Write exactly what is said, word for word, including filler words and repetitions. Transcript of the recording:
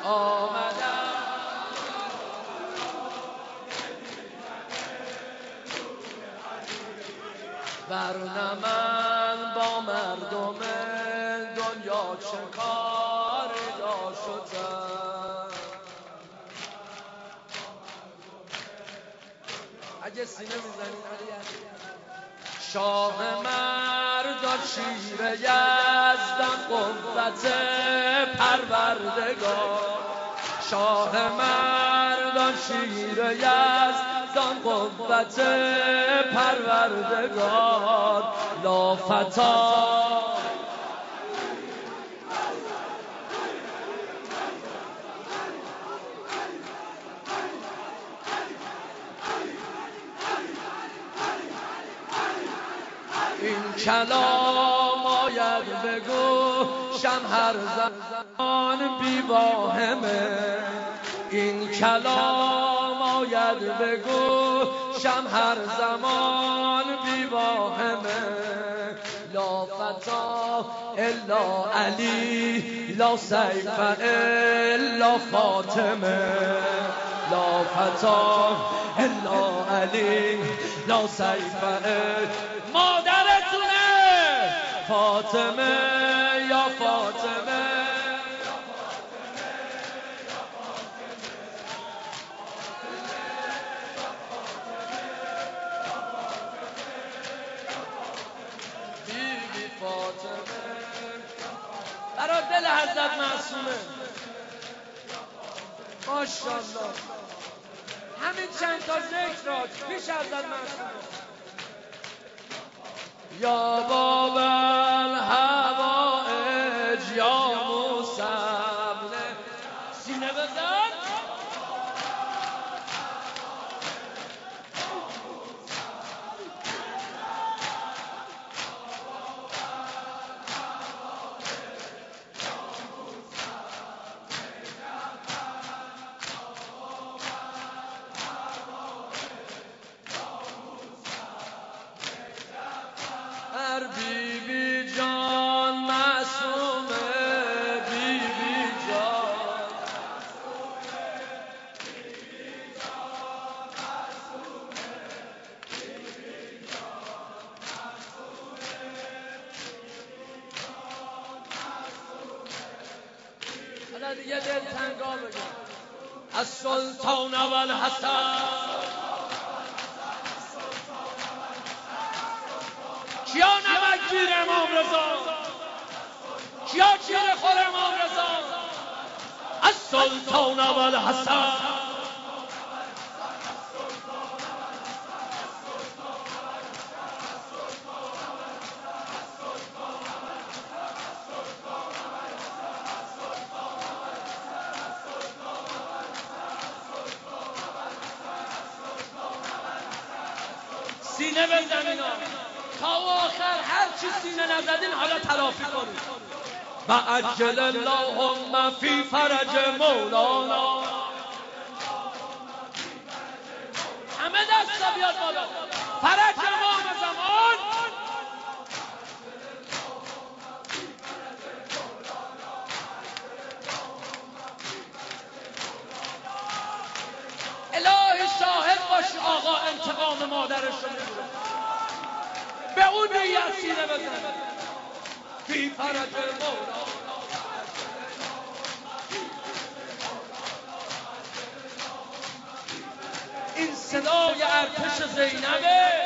آمدم ورنه من با مردم دنیا چه کاری داشتم. اگه سینه میزنید شاه مردا شیر یزدان قوت پروردگار، شاه مردان شیر یزدان قوت پروردگار، لافتا این کلام آید بگوشم هر زمان بی واهمه، این کلام آید بگوشم هر زمان بی واهمه، لا فتا الا علی لا سیف الا فاطمه، لا فتا الا علی لا سیف الا مادرتونه فاطمه یا فاطمه. بیبی فاطمه برای دل حضرت معصومه ماشاءالله. همین چند تا ذکر را پیش حضرت معصومه. یا باب الحوائج یا موسم سینه بزن بی بی جان معصومه، بی بی جان حالا دیگه دل تنگا بگم از سلطان و الحسن کیا نمک گیر امام رضا، کیا چیره خور امام رضا، از سلطان و الحسن سینه بزنین تا آخر هر چی سینه نزدین حالا تلافی کنید. و عجل اللهم فی فرج مولانا، همه دستا بیاد بالا، فرج امام زمان. الهی شاهد باش آقا انتقام مادرش رو میگیره، به اون نیت سینه بزن. فی فرج مولانا این صدای ارتش زینبه.